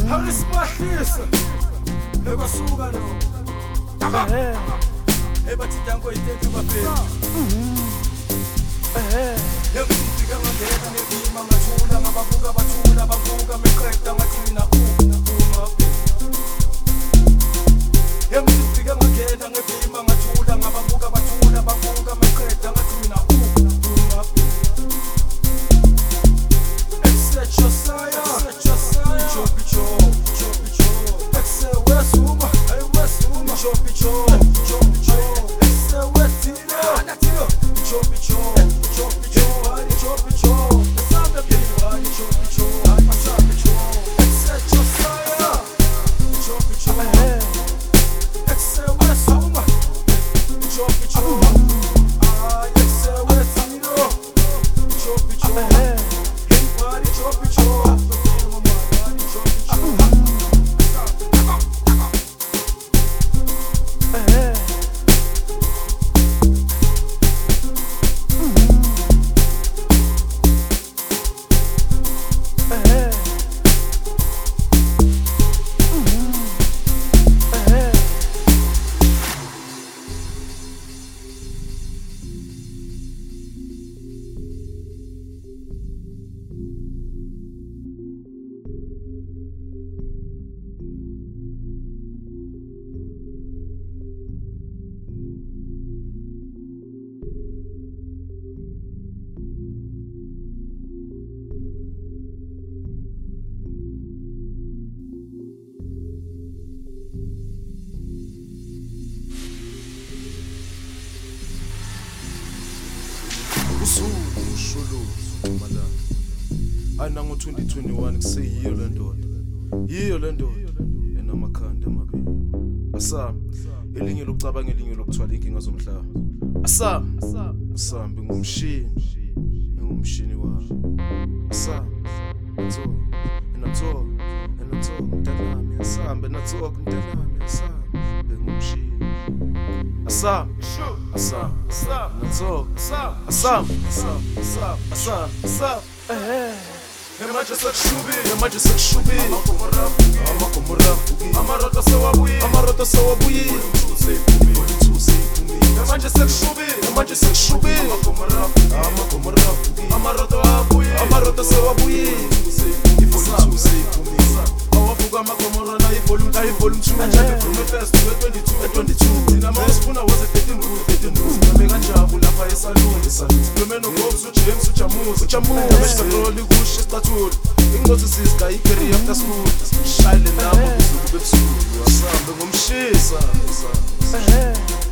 Harisibahlisa ekwasuka lo ebathi danko itethi baphela yekufika ngangena ngevima ngathula ngababuka bathula babuka meqeda ngathi mina uma yekufika ngangena ngevima ngathula ngababuka bathula babuka meqeda ngathi mina uma Set your sire, choppy chop, choppy chop. Exe wesuma, ay wesuma, choppy chop, choppy chop. Exe wetino, anatino, choppy chop, choppy chop, body choppy chop. Esambe pili body choppy chop, asambe chop. Set your sire, choppy chop. Exe wesuma, choppy chop. Ay exe wetino, choppy chop. Anango 2021 kuseyiyo le ndoda yiyo le ndoda enamakhanda amabili asami elinye lokucabanga elinye lokuthwala inkinga zomhlaba asami ngumshini wami asami natso mntanami asami mntanami asami ngumshini asami Yamanje sekushubi Amaroto sewabuyi Yamanje sekushubi Amaroto sewabuyi Awavuka amakomora na volume 2 Anjani from the first to 22 Thina mawusifuna waze 13 Mega njabu lapha esaluni Lumeno Gobs uJames ujamuza Yameshtakroli kush estatul Ingozi siska ikeri after school Shine nabo kuzuku bebusuku Asambe ngumshisa